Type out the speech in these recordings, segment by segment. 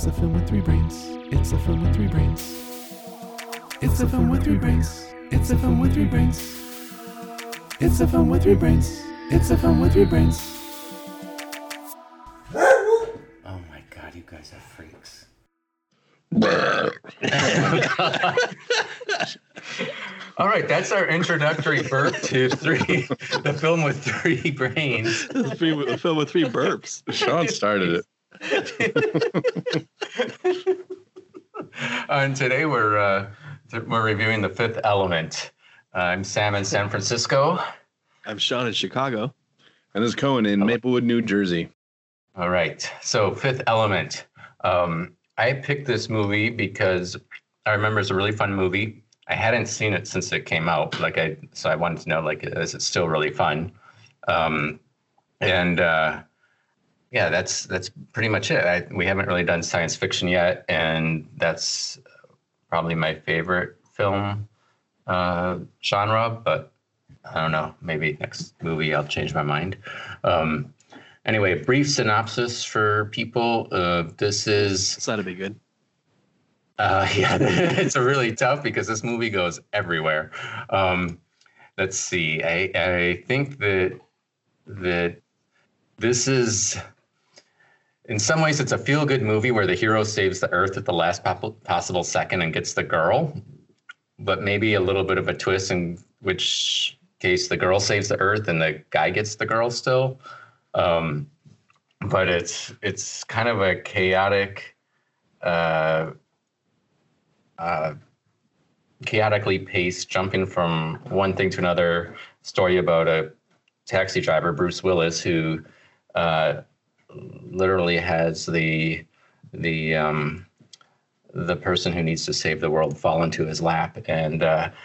It's a film with three brains. It's a film with three brains. It's a film with three brains. It's a film with three brains. It's a film with three brains. It's a film with three brains. Oh my god, you guys are freaks. All right, that's our introductory burp to the film with three brains. The film with three burps. Sean started it. And today we're reviewing The Fifth Element. I'm Sam in San Francisco. I'm Sean in Chicago. And this is Cohen in Maplewood, New Jersey. All right, so Fifth Element. I picked this movie because I remember it's a really fun movie. I hadn't seen it since it came out. So I wanted to know, is it still really fun? Yeah, that's pretty much it. We haven't really done science fiction yet, and that's probably my favorite film genre. But I don't know. Maybe next movie I'll change my mind. Anyway, brief synopsis for people. It's not a big good. Yeah, it's a really tough because this movie goes everywhere. Let's see. I think that this is, in some ways, it's a feel-good movie where the hero saves the Earth at the last possible second and gets the girl, but maybe a little bit of a twist in which case the girl saves the Earth and the guy gets the girl still. But it's kind of a chaotic, chaotically paced, jumping from one thing to another story about a taxi driver, Bruce Willis, who literally has the person who needs to save the world fall into his lap. And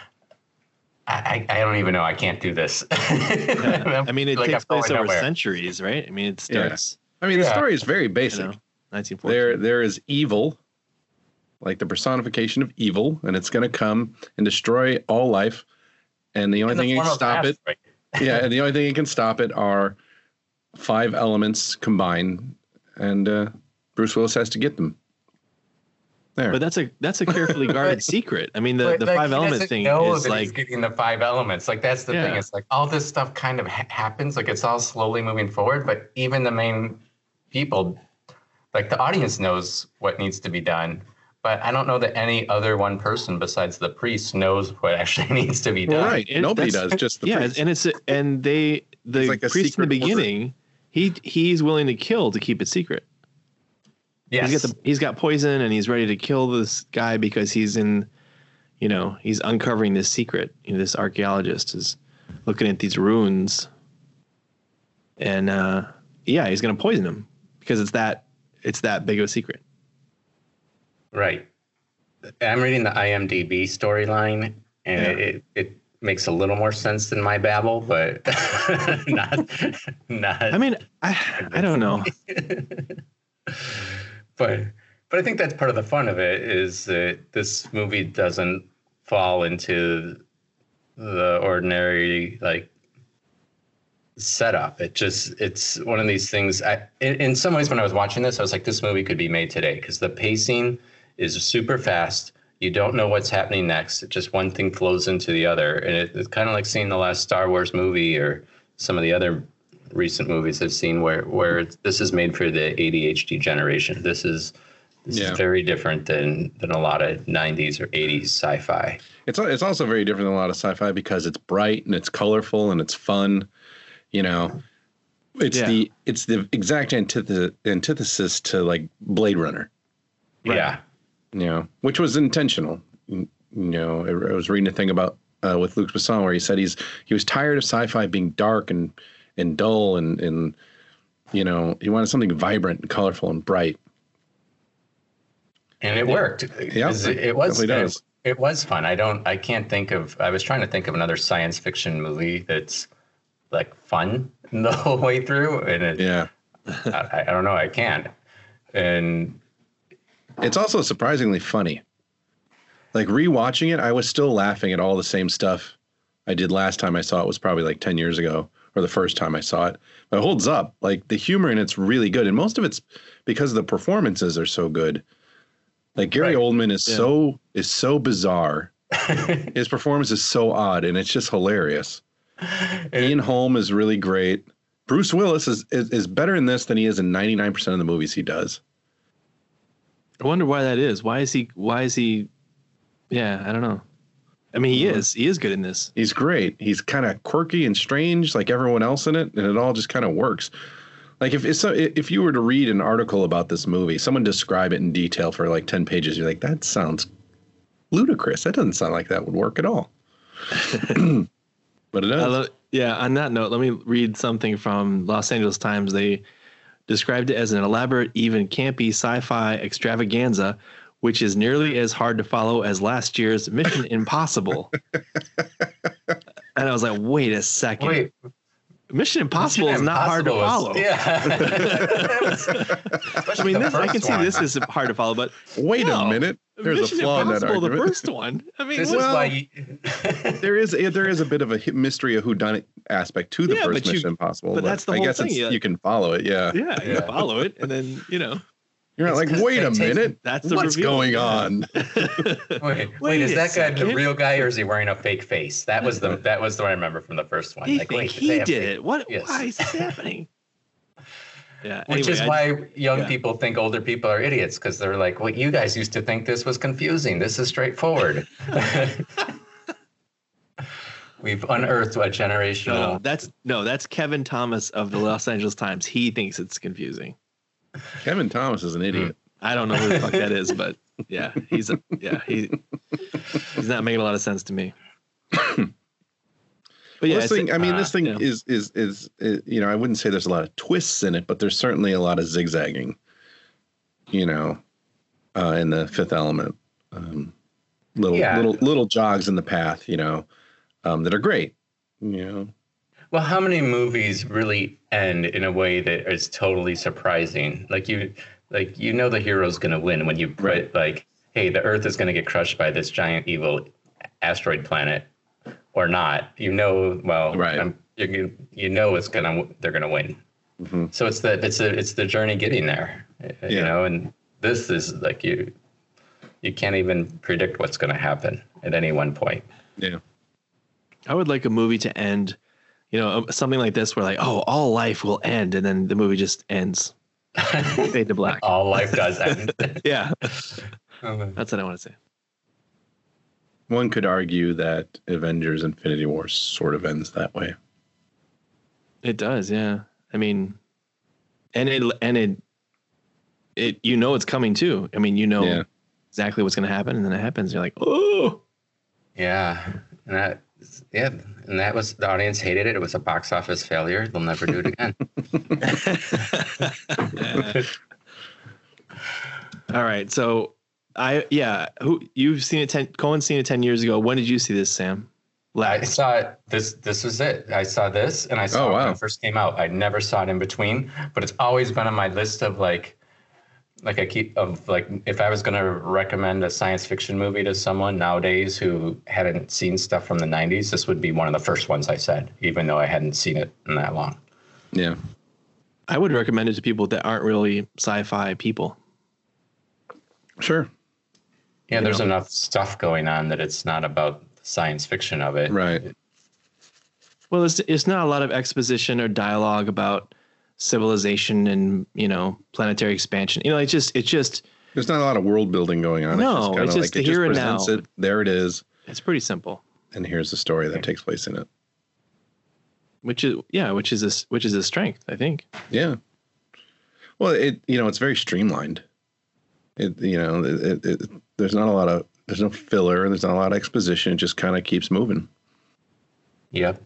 I don't even know. I can't do this. Yeah. I mean, it takes place over centuries, right? I mean, it starts. Yeah. I mean, the story is very basic. 1940. There is evil, like the personification of evil, and it's going to come and destroy all life. And the only thing that can stop it, and the only thing that can stop it are five elements combined, and Bruce Willis has to get them. There. But that's a carefully guarded secret. I mean, the five element thing is like he's getting the five elements. That's the thing. It's all this stuff kind of happens. It's all slowly moving forward. But even the main people, the audience knows what needs to be done. But I don't know that any other one person besides the priest knows what actually needs to be done. Right. Nobody does. Just the priest. The priest in the beginning, he's willing to kill to keep it secret. Yes. He's got poison and he's ready to kill this guy because he's he's uncovering this secret. This archaeologist is looking at these ruins, and he's going to poison him because it's that big of a secret. Right. I'm reading the IMDb storyline, and it makes a little more sense than my babble, but not. I mean, I don't know. But I think that's part of the fun of it is that this movie doesn't fall into the ordinary setup. It's one of these things. In some ways, when I was watching this, I was like, this movie could be made today because the pacing is super fast. You don't know what's happening next. Just one thing flows into the other, and it's kind of like seeing the last Star Wars movie or some of the other recent movies I've seen where this is made for the ADHD generation. This is very different than a lot of 90s or 80s sci-fi. It's also very different than a lot of sci-fi because it's bright and it's colorful and it's fun. It's the exact antithesis to Blade Runner. Right. Yeah. Which was intentional. I was reading a thing about with Luc Besson where he said he was tired of sci-fi being dark and dull and he wanted something vibrant and colorful and bright. And it worked. Yeah, it was fun. I was trying to think of another science fiction movie that's fun the whole way through. And I don't know. I can't. And it's also surprisingly funny. Rewatching it, I was still laughing at all the same stuff I did last time I saw it was probably 10 years ago. or the first time I saw it. But it holds up. Like the humor in it's really good, and most of it's because the performances are so good. Like Gary Oldman is so bizarre. His performance is so odd, and it's just hilarious. Ian Holm is really great. Bruce Willis is better in this than he is in 99% of the movies he does. I wonder why that is. Why is he? Yeah, I don't know. I mean, he is good in this. He's great. He's kind of quirky and strange like everyone else in it, and it all just kind of works. Like if you were to read an article about this movie, someone describe it in detail for like 10 pages, you're like, that sounds ludicrous. That doesn't sound like that would work at all. But it does. On that note, let me read something from Los Angeles Times. They described it as an elaborate, even campy sci-fi extravaganza, which is nearly as hard to follow as last year's Mission Impossible. And I was like, wait a second. Wait. Mission Impossible is not hard to follow. Yeah. I mean, I can see this is hard to follow, but wait a minute. There's Mission a flaw in that Impossible, argument. the first one. I mean, This is why there is a bit of a mystery of whodunit aspect to the first Mission Impossible. But that's the whole thing. You can follow it. Yeah. Yeah, you follow it, and then you're not like, wait a minute. That's the what's reveal. going on. Wait, is that guy the real guy, or is he wearing a fake face? That was the one I remember from the first one. He did it. What? Yes. Why is this happening? Yeah, Which is why young people think older people are idiots, because they're like, well, you guys used to think this was confusing. This is straightforward. We've unearthed a generational. That's Kevin Thomas of the Los Angeles Times. He thinks it's confusing. Kevin Thomas is an idiot. I don't know who the fuck that is, but yeah, he's not making a lot of sense to me. But yeah, this thing is I wouldn't say there's a lot of twists in it, but there's certainly a lot of zigzagging, in the Fifth Element, little jogs in the path, that are great, Well, how many movies really end in a way that is totally surprising? Like the hero's going to win when you put hey, the Earth is going to get crushed by this giant evil asteroid planet. Or not, right? They're gonna win. Mm-hmm. So it's the journey getting there, And this is like you can't even predict what's gonna happen at any one point. Yeah, I would like a movie to end, something like this, where like, oh, all life will end, and then the movie just ends, fade to black. All life does end. Yeah, that's what I want to say. One could argue that Avengers Infinity War sort of ends that way. It does, yeah. I mean, and it it's coming too. I mean, exactly what's going to happen, and then it happens. You're like, oh, yeah, and that was, the audience hated it. It was a box office failure. They'll never do it again. All right, so. You've seen it? Cohen's seen it 10 years ago. When did you see this, Sam? I saw it. This was it. I saw this, and I saw it when it first came out. I never saw it in between, but it's always been on my list of if I was going to recommend a science fiction movie to someone nowadays who hadn't seen stuff from the 90s, this would be one of the first ones I said, even though I hadn't seen it in that long. Yeah, I would recommend it to people that aren't really sci-fi people. Sure. Yeah, there's enough stuff going on that it's not about the science fiction of it. Right. Well, it's not a lot of exposition or dialogue about civilization and, planetary expansion. It's just there's not a lot of world building going on. No, it's just the here and now. There it is. It's pretty simple. And here's the story that takes place in it. Which is a strength, I think. Yeah. Well, it's very streamlined. There's no filler, and there's not a lot of exposition. It just kind of keeps moving. Yep.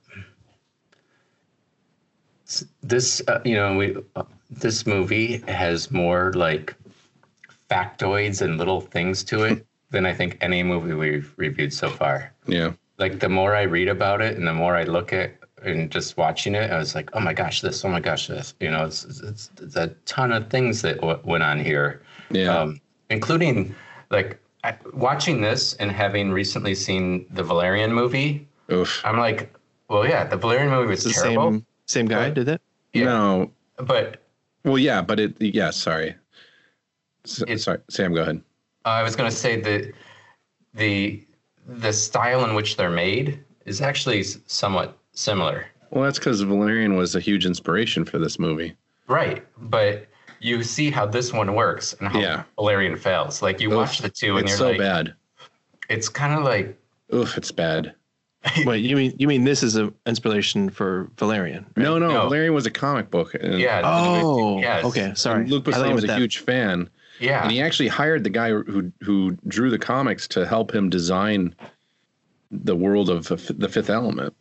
This, this movie has more like factoids and little things to it than I think any movie we've reviewed so far. Yeah. Like the more I read about it and the more I look at and just watching it, I was like, oh my gosh, this. It's a ton of things that went on here. Yeah. Including watching this and having recently seen the Valerian movie. Oof. I'm like, well, yeah, the Valerian movie was terrible. Same guy did that? Yeah. No. But Well, yeah, but sorry. Sorry, Sam, go ahead. I was going to say that the style in which they're made is actually somewhat similar. Well, that's because Valerian was a huge inspiration for this movie. Right. But you see how this one works and how Valerian fails. Like you watch the two and you're so like, bad. It's kind of like, oof, it's bad. Wait, you mean this is an inspiration for Valerian? Right? No, Valerian was a comic book. And, yes. Okay, sorry. Luc Besson was a huge fan. Yeah. And he actually hired the guy who drew the comics to help him design the world of the Fifth Element.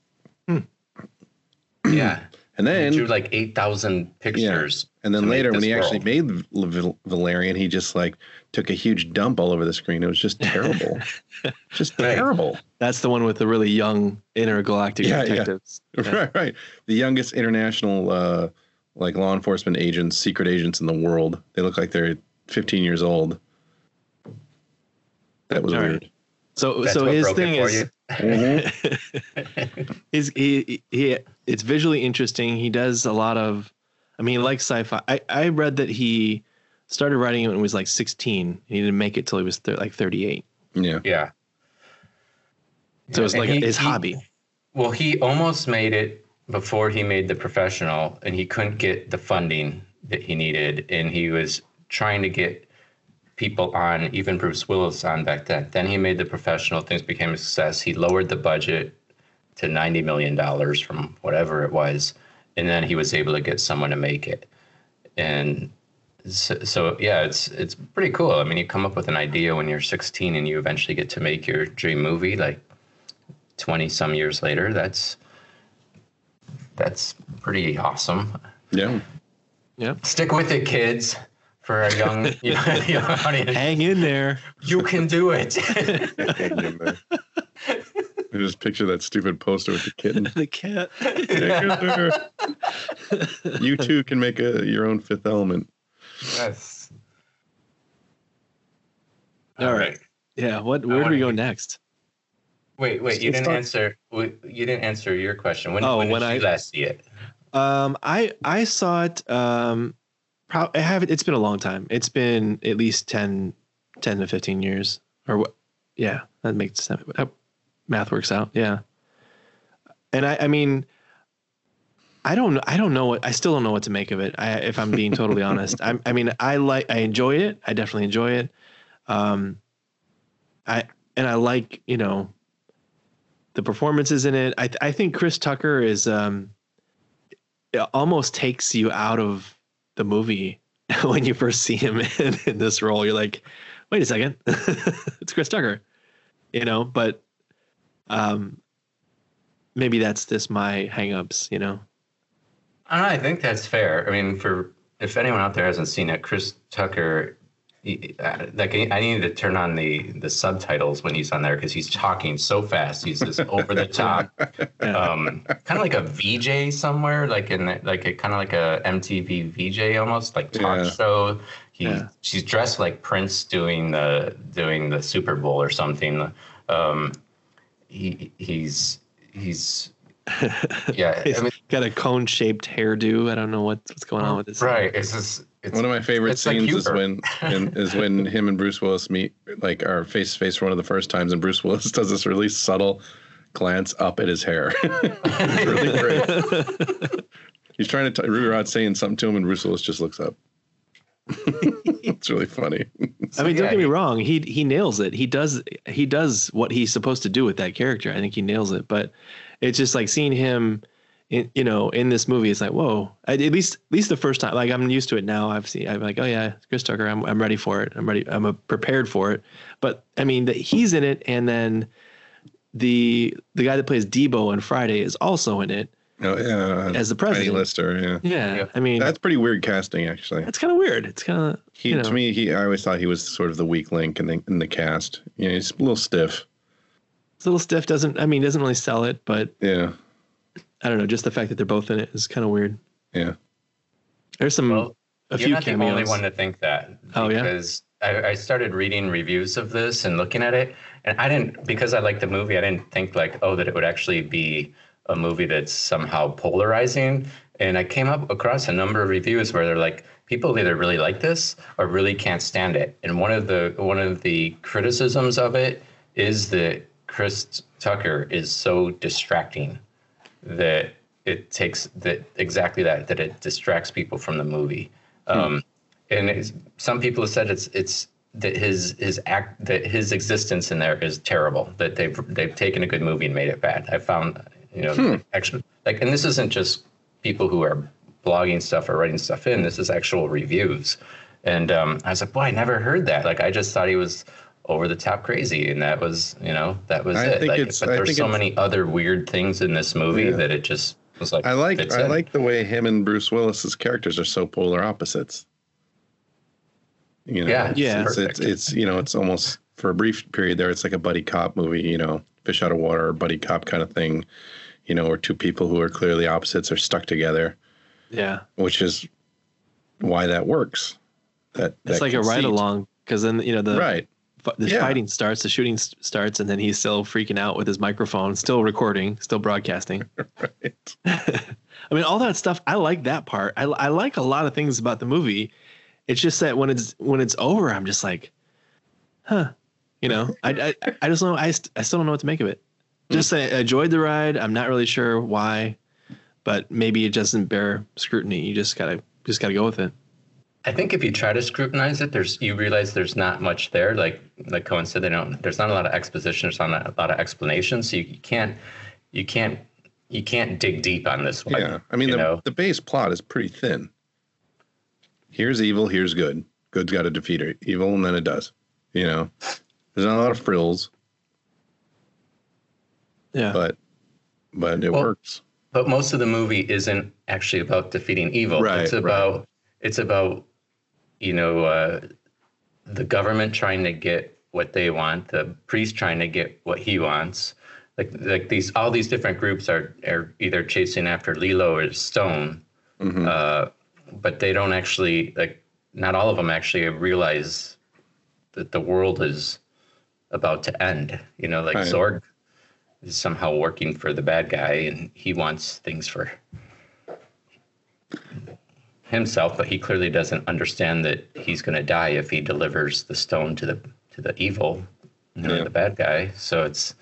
Yeah. And then he drew like 8,000 pictures. Yeah. And then later when he actually made Valerian, he just like took a huge dump all over the screen. It was just terrible. Just terrible. That's the one with the really young intergalactic detectives. Yeah. Right. The youngest international like law enforcement agents, secret agents in the world. They look like they're 15 years old. That was weird. So his thing is it's visually interesting. He does a lot of, I mean, he likes sci-fi. I read that he started writing it when he was like 16. He didn't make it till he was like 38. Yeah. Yeah. So it's like his hobby. Well, he almost made it before he made The Professional, and he couldn't get the funding that he needed, and he was trying to get people on, even Bruce Willis on back then. Then he made The Professional. Things became a success. He lowered the budget to $90 million from whatever it was, and then he was able to get someone to make it. And so yeah, it's pretty cool. I mean, you come up with an idea when you're 16 and you eventually get to make your dream movie like 20 some years later. That's pretty awesome. Yeah. Yeah. Stick with it, kids. For a young audience. Hang in there. You can do it. I just picture that stupid poster with the kitten. The cat. You too can make your own Fifth Element. Yes. All right. Yeah. Where do we go next? Wait. You didn't answer. You didn't answer your question. When did you last see it? I saw it. It's been a long time. It's been at least 10 to 15 years or what? Yeah, that makes sense. Math works out. Yeah. And I mean, I don't know I still don't know what to make of it. If I'm being totally honest, I enjoy it. I definitely enjoy it. I like, the performances in it. I think Chris Tucker is, it almost takes you out of the movie when you first see him in this role. You're like, wait a second, it's Chris Tucker, but maybe that's just my hangups, I think that's fair. I mean, if anyone out there hasn't seen it, Chris Tucker, I need to turn on the subtitles when he's on there because he's talking so fast. He's just over the top, kind of like a VJ somewhere, like kind of like a MTV VJ almost, like talk show. She's dressed like Prince doing the Super Bowl or something. He's got a cone-shaped hairdo. I don't know what's going on with this. Right. It's one of my favorite scenes is when him and Bruce Willis meet, like, are face to face for one of the first times, and Bruce Willis does this really subtle glance up at his hair. It's really great. He's trying to Rod saying something to him, and Bruce Willis just looks up. It's really funny. I mean, don't get me wrong. He nails it. He does what he's supposed to do with that character. I think he nails it. But it's just like seeing him in this movie. It's like, whoa. At least the first time. Like, I'm used to it now. I'm like, oh yeah, Chris Tucker. I'm ready for it. I'm ready. I'm prepared for it. But I mean, he's in it, and then the guy that plays Debo on Friday is also in it. Oh yeah, as the president. Eddie Lister, yeah. I mean, that's pretty weird casting, actually. That's kind of weird. It's kind of to me. I always thought he was sort of the weak link in the cast. He's a little stiff. It's a little stiff. Doesn't really sell it, but yeah. I don't know. Just the fact that they're both in it is kind of weird. Yeah. There's a few cameos. You're not the only one to think that. Oh yeah. Because I started reading reviews of this and looking at it, and because I liked the movie, I didn't think like, that it would actually be a movie that's somehow polarizing. And I came up across a number of reviews where they're like, people either really like this or really can't stand it. And one of the criticisms of it is that Chris Tucker is so distracting that it takes that it distracts people from the movie. And some people have said it's that his existence in there is terrible, that they've taken a good movie and made it bad. I found, actually, like, and this isn't just people who are blogging stuff or writing stuff in, this is actual reviews. And I was like, boy, I never heard that. Like, I just thought he was over the top crazy, and that was it. But there's so many other weird things in this movie that it just was like, I like the way him and Bruce Willis's characters are so polar opposites. It's almost, for a brief period there, it's like a buddy cop movie, Fish Out of Water or buddy cop kind of thing, where two people who are clearly opposites are stuck together. Yeah. Which is why that works. It's like a ride along, because then, right. The fighting starts, the shooting starts, and then he's still freaking out with his microphone, still recording, still broadcasting. Right. I mean, all that stuff, I like that part. I like a lot of things about the movie. It's just that when it's over, I'm just like, I just don't know. I still don't know what to make of it. Just I enjoyed the ride. I'm not really sure why, but maybe it doesn't bear scrutiny. You just gotta go with it. I think if you try to scrutinize it, you realize there's not much there. Like Cohen said, there's not a lot of exposition. There's not a lot of explanation. So you can't dig deep on this one. Yeah, I mean the base plot is pretty thin. Here's evil, here's good. Good's got to defeat evil, and then it does. There's not a lot of frills. Yeah, but it works. But most of the movie isn't actually about defeating evil. Right, it's about the government trying to get what they want, the priest trying to get what he wants. Like all these different groups are either chasing after Lilo or Stone. Mm-hmm. But they don't actually, not all of them actually realize that the world is about to end. Right. Zorg is somehow working for the bad guy, and he wants things for himself, but he clearly doesn't understand that he's going to die if he delivers the stone to the evil, the bad guy. So it's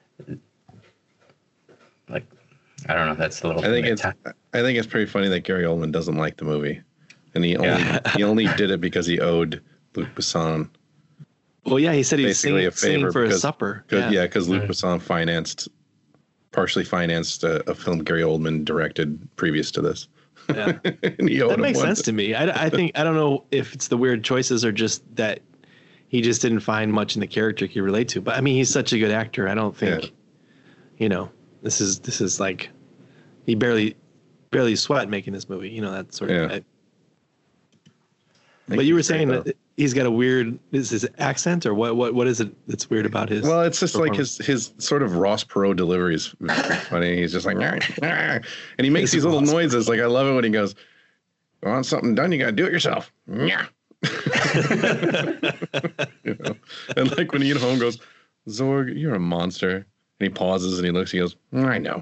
like, I don't know. That's a little. I think it's pretty funny that Gary Oldman doesn't like the movie, and he only did it because he owed Luc Besson. Well, yeah, he said he was singing for his supper. Because Luc Besson partially financed a film Gary Oldman directed previous to this. Yeah, that makes sense to me. I think, I don't know if it's the weird choices or just that he just didn't find much in the character he could relate to. But I mean, he's such a good actor. I don't think, this is like, he barely sweat making this movie. That sort of thing. But you were saying that he's got a weird, is his accent or what is it that's weird about his? Well, it's just like his sort of Ross Perot delivery is very funny. He's just like, and he makes these little noises. Like, I love it when he goes, "You want something done, you got to do it yourself." Yeah. And like when Ian Holm goes, "Zorg, you're a monster," and he pauses and he looks, he goes, "I know."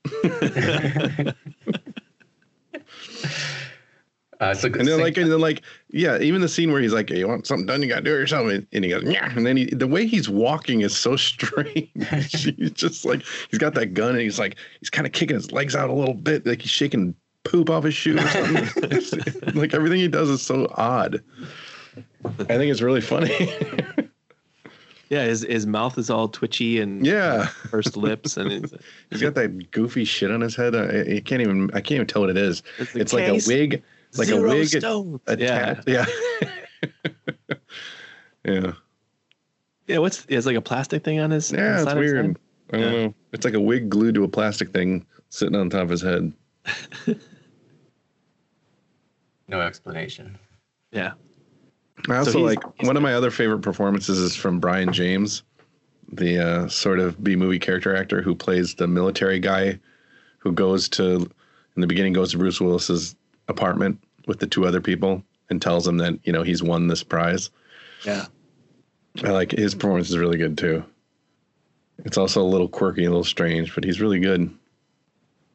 And then even the scene where he's like, "Hey, you want something done, you got to do it yourself," and he goes, "Yeah," and then the way he's walking is so strange. He's just like, he's got that gun and he's kind of kicking his legs out a little bit, like he's shaking poop off his shoe or something. Like everything he does is so odd. I think it's really funny. Yeah, his mouth is all twitchy and pursed lips, and he's got that goofy shit on his head. I can't even tell what it is. It's like a wig. Like a wig attached. Yeah. Yeah. Yeah. It's like a plastic thing on his. Yeah, it's weird. I don't know. It's like a wig glued to a plastic thing sitting on top of his head. No explanation. Yeah. I also one of my other favorite performances is from Brian James, the sort of B-movie character actor who plays the military guy who goes to Bruce Willis's apartment with the two other people and tells him that he's won this prize. Yeah, I like his performance is really good too. It's also a little quirky, a little strange, but he's really good.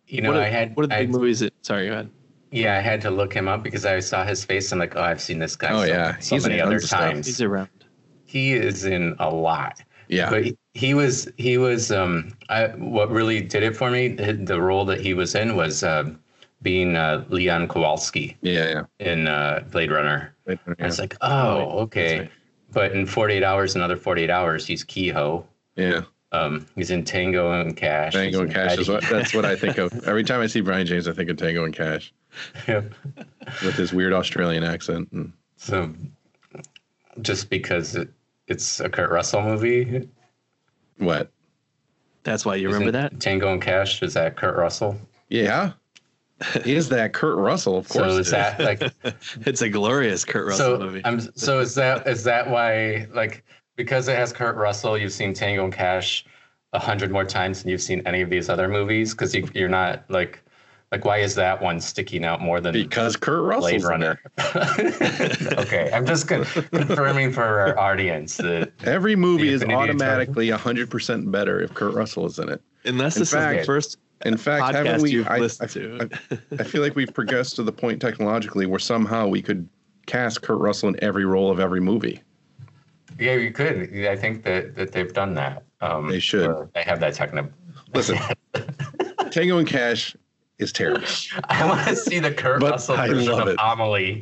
You know, what are the big movies that? Sorry, go ahead. Yeah, I had to look him up because I saw his face. I'm like, oh, I've seen this guy. So he's many other times. He's around. He is in a lot. Yeah, but he was. What really did it for me, the role that he was in was being Leon Kowalski. Yeah. In Blade Runner. Yeah. I was like, oh, okay. Right. But in 48 Hours, another 48 Hours, he's Kehoe. Yeah. He's in Tango and Cash. Tango and Cash that's what I think of. Every time I see Brian James, I think of Tango and Cash. Yep. With his weird Australian accent. So just because it's a Kurt Russell movie. What? That's why you remember that? Tango and Cash, is that Kurt Russell? Yeah. Is that Kurt Russell? Of course. So is that like it's a glorious Kurt Russell movie. So is that why, like, because it has Kurt Russell, you've seen Tango and Cash 100 more times than you've seen any of these other movies? Because you're not like why is that one sticking out more than because Kurt Russell's Blade Runner? Okay, I'm just confirming for our audience that every movie is automatically 100% better if Kurt Russell is in it. Unless this is the first. In fact, haven't we? I feel like we've progressed to the point technologically where somehow we could cast Kurt Russell in every role of every movie. Yeah, you could. I think that they've done that. They should. They have that techno. Listen, Tango and Cash is terrible. I want to see the Kurt Russell version of Amelie.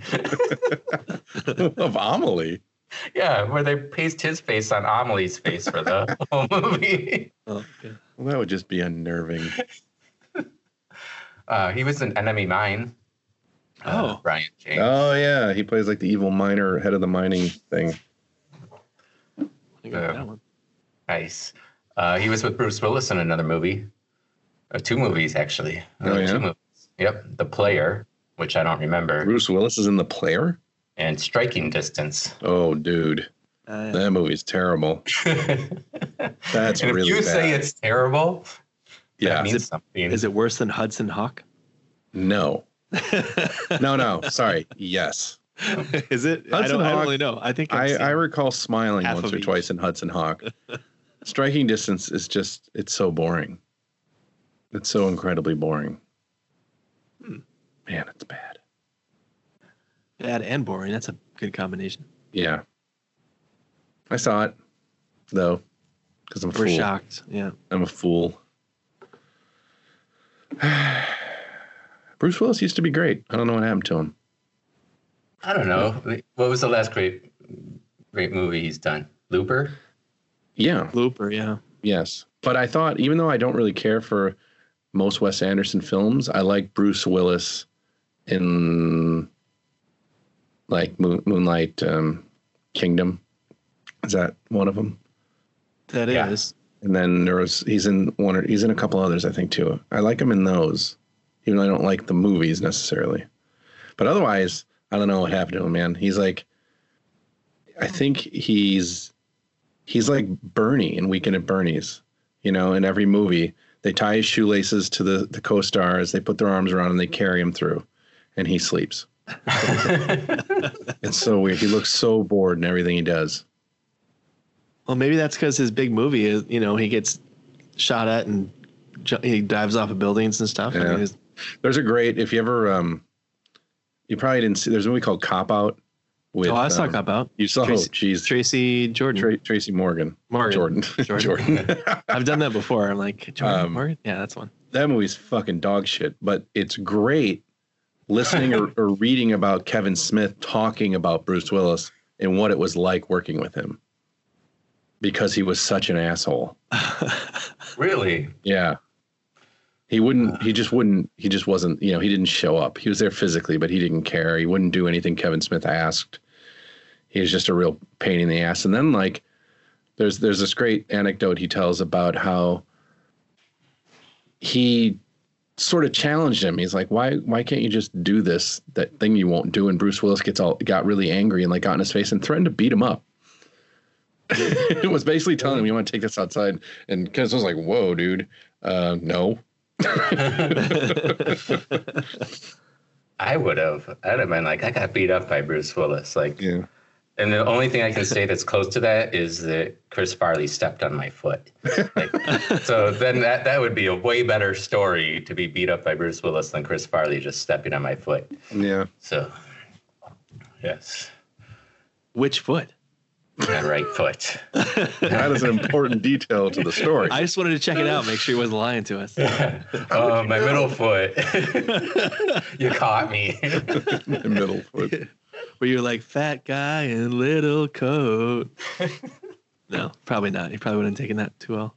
Of Amelie? Yeah, where they paste his face on Amelie's face for the whole movie. Oh, okay. Well, that would just be unnerving. He was in Enemy Mine. Brian James. Oh, yeah. He plays like the evil miner, head of the mining thing. That one. Nice. He was with Bruce Willis in another movie. 2 movies, actually. Oh, yeah? 2 movies. Yep. The Player, which I don't remember. Bruce Willis is in The Player? And Striking Distance. Oh, dude. That movie's terrible. That's and really bad. If you say it's terrible, yeah, that means something. Is it worse than Hudson Hawk? No. No. Sorry. Yes. Is it? I don't really know. I think I recall smiling once or twice in Hudson Hawk. Striking Distance is just, it's so boring. It's so incredibly boring. Man, it's bad. Bad and boring. That's a good combination. Yeah. I saw it, though, because I'm a fool. We're shocked. Yeah. I'm a fool. Bruce Willis used to be great. I don't know what happened to him. I don't know. What was the last great movie he's done? Looper? Yeah. Looper, yeah. Yes. But I thought, even though I don't really care for most Wes Anderson films, I like Bruce Willis in like Moonlight Kingdom. Is that one of them? That is. And then he's in a couple others, I think, too. I like him in those, even though I don't like the movies necessarily. But otherwise, I don't know what happened to him, man. He's like, I think he's like Bernie in Weekend at Bernie's. You know, in every movie, they tie his shoelaces to the co-stars, they put their arms around him, they carry him through, and he sleeps. It's so weird. He looks so bored in everything he does. Well, maybe that's because his big movie is, you know, he gets shot at and he dives off of buildings and stuff. Yeah. I mean, there's a great, if you ever, you probably didn't see, there's a movie called Cop Out. With, I saw Cop Out. You saw, Tracy Jordan. Tracy Morgan. Jordan. I've done that before. I'm like, Jordan Morgan? Yeah, that's one. That movie's fucking dog shit, but it's great listening or reading about Kevin Smith talking about Bruce Willis and what it was like working with him. Because he was such an asshole. Really? Yeah. He just wasn't, you know, he didn't show up. He was there physically, but he didn't care. He wouldn't do anything Kevin Smith asked. He was just a real pain in the ass. And then like, there's this great anecdote he tells about how he sort of challenged him. He's like, why can't you just do that thing you won't do? And Bruce Willis got really angry and like got in his face and threatened to beat him up. It was basically telling him, you want to take this outside? And Kevin was like, whoa, dude. No. I'd have been like, I got beat up by Bruce Willis. Like, yeah. And the only thing I can say that's close to that is that Chris Farley stepped on my foot. Like, so then that would be a way better story to be beat up by Bruce Willis than Chris Farley just stepping on my foot. Yeah. So, yes. Which foot? My right foot. That is an important detail to the story. I just wanted to check it out, make sure he wasn't lying to us. Oh, my middle foot. You caught me. The middle foot. Where you're like, fat guy in little coat. No, probably not. He probably wouldn't have taken that too well.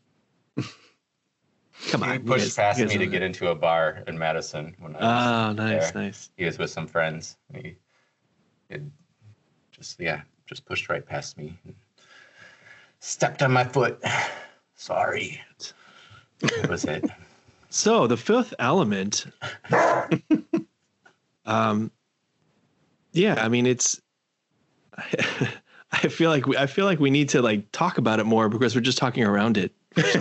Come on. He pushed past me to get into a bar in Madison. When I was nice. He was with some friends. He just pushed right past me. Stepped on my foot. Sorry. That was it. So the Fifth Element. Yeah, I mean, it's. I feel like we need to like talk about it more because we're just talking around it.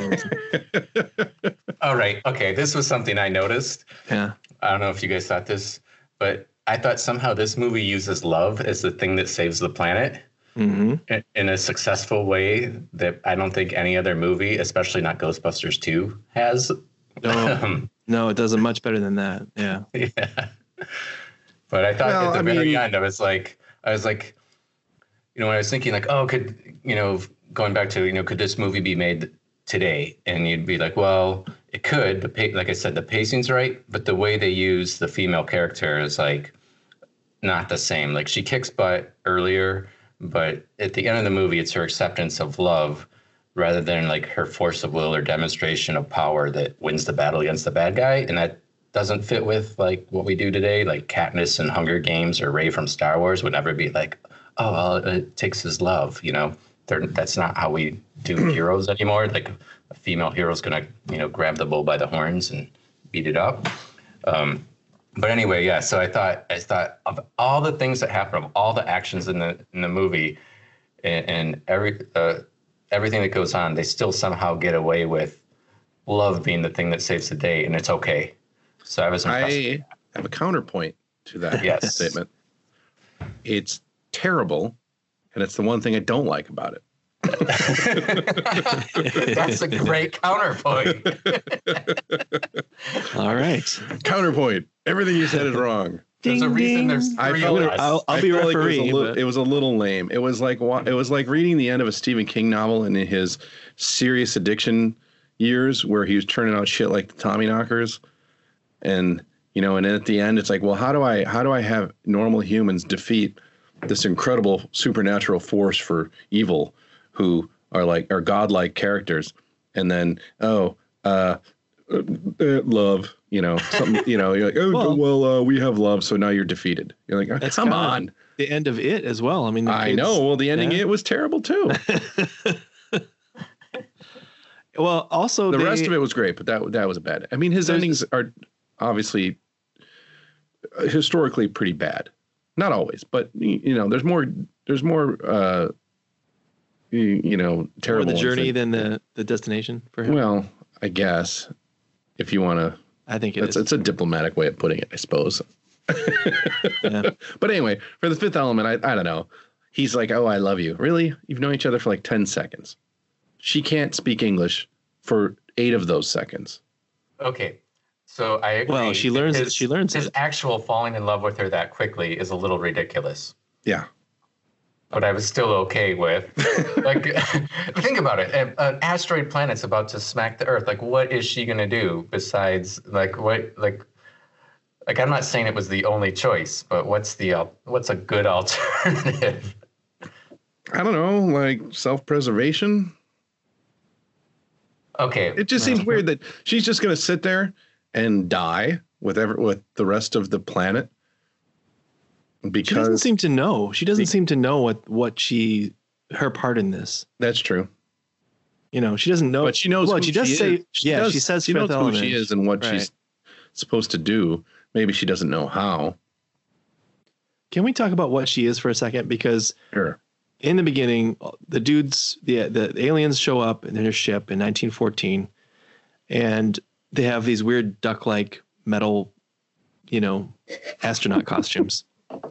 All right. Okay. This was something I noticed. Yeah. I don't know if you guys thought this, but I thought somehow this movie uses love as the thing that saves the planet in a successful way that I don't think any other movie, especially not Ghostbusters 2, has. No, it does it much better than that. Yeah. Yeah. But I thought at the very end, I was like, when I was thinking like, oh, going back to, could this movie be made today? And you'd be like, well, it could. Like I said, the pacing's right, but the way they use the female character is like not the same. Like she kicks butt earlier, but at the end of the movie, it's her acceptance of love rather than like her force of will or demonstration of power that wins the battle against the bad guy. And that doesn't fit with like what we do today. Like Katniss in Hunger Games or Rey from Star Wars would never be like, oh, well, it takes his love. That's not how we do heroes anymore. Like a female hero's gonna, grab the bull by the horns and beat it up. But anyway, yeah. So I thought of all the things that happen, of all the actions in the movie, and everything that goes on, they still somehow get away with love being the thing that saves the day, and it's okay. So I was impressed. I have a counterpoint to that statement. It's terrible, and it's the one thing I don't like about it. That's a great counterpoint. All right. Counterpoint. Everything you said is wrong. There's a reason there's three of us. I'll be referee. It was a little lame. It was like reading the end of a Stephen King novel in his serious addiction years, where he was turning out shit like the Tommyknockers, and and at the end it's like, well, how do I have normal humans defeat this incredible supernatural force for evil, who are godlike characters, and then love, something, you're like, oh, we have love, so now you're defeated. You're like, oh, come on. The end of it as well. I mean, I know. Well, the ending of it was terrible too. Well, also the rest of it was great, but that was a bad. I mean, his endings are obviously historically pretty bad. Not always, but there's more terrible. More the journey than the destination for him. Well, I guess if you want to, I think it's a diplomatic way of putting it, I suppose. Yeah. But anyway, for the Fifth Element, I don't know. He's like, oh, I love you. Really? You've known each other for like 10 seconds. She can't speak English for 8 of those seconds. Okay. So I agree. Well, she learns his actual falling in love with her that quickly is a little ridiculous. Yeah. But I was still okay with, like, think about it. An asteroid planet's about to smack the Earth. Like, what is she gonna do besides, like, what, like, I'm not saying it was the only choice, but what's a good alternative? I don't know, like self-preservation. Okay. It just seems weird that she's just gonna sit there and die with the rest of the planet. Because she doesn't seem to know. She doesn't seem to know what her part in this. That's true. She doesn't know. But she knows. Well, she does say. She says she knows who she is and what she's supposed to do. Maybe she doesn't know how. Can we talk about what she is for a second? Because in the beginning, the dudes, the aliens show up in their ship in 1914, and they have these weird duck-like metal, astronaut costumes.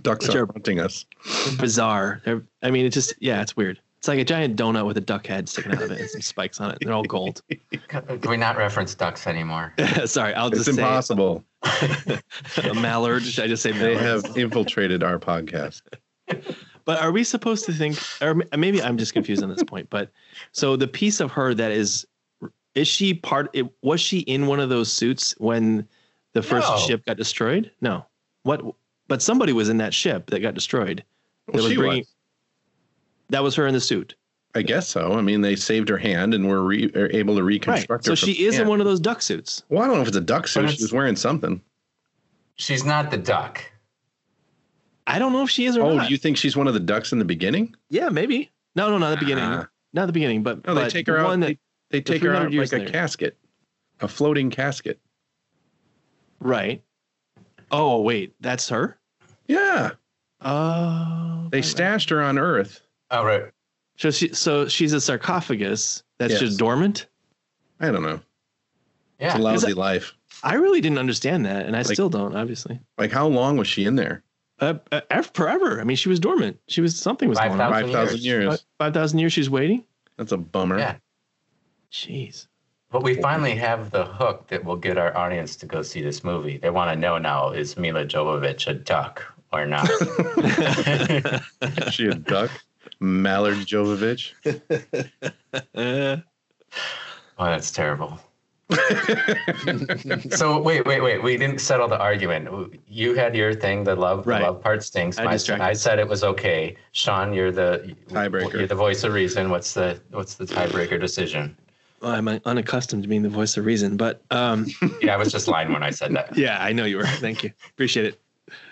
Ducks are hunting us. Bizarre. I mean, it's weird. It's like a giant donut with a duck head sticking out of it and some spikes on it. They're all gold. Do we not reference ducks anymore? Sorry, It's impossible. A mallard. Should I just say mallard? They have infiltrated our podcast. But are we supposed to think, or maybe I'm just confused on this point, but so the piece of her that is she was she in one of those suits when the first ship got destroyed? No. But somebody was in that ship that got destroyed. Well, she was. That was her in the suit. I guess so. I mean, they saved her hand and were able to reconstruct her. So she is in one of those duck suits. Well, I don't know if it's a duck suit. She was wearing something. She's not the duck. I don't know if she is or not. Oh, do you think she's one of the ducks in the beginning? Yeah, maybe. No, not the beginning. Not the beginning, but no, they take her out. They take her out like a casket, a floating casket. Right. Oh, wait, that's her? Yeah. Oh. They stashed her on Earth. Oh, right. So she's a sarcophagus that's just dormant? I don't know. Yeah. It's a lousy life. I really didn't understand that, and I still don't, obviously. Like, how long was she in there? Forever. I mean, she was dormant. Something was going on. 5,000 years. 5,000 years she's waiting? That's a bummer. Yeah. Jeez. But we finally have the hook that will get our audience to go see this movie. They want to know now, is Mila Jovovich a duck or not? Is she a duck? Mallard Jovovich? Oh, that's terrible. So wait. We didn't settle the argument. You had your thing, the love part stinks. I said it was okay. Sean, you're the tiebreaker. You're the voice of reason. What's the tiebreaker decision? Well, I'm unaccustomed to being the voice of reason, but yeah, I was just lying when I said that. Yeah, I know you were. Thank you. Appreciate it.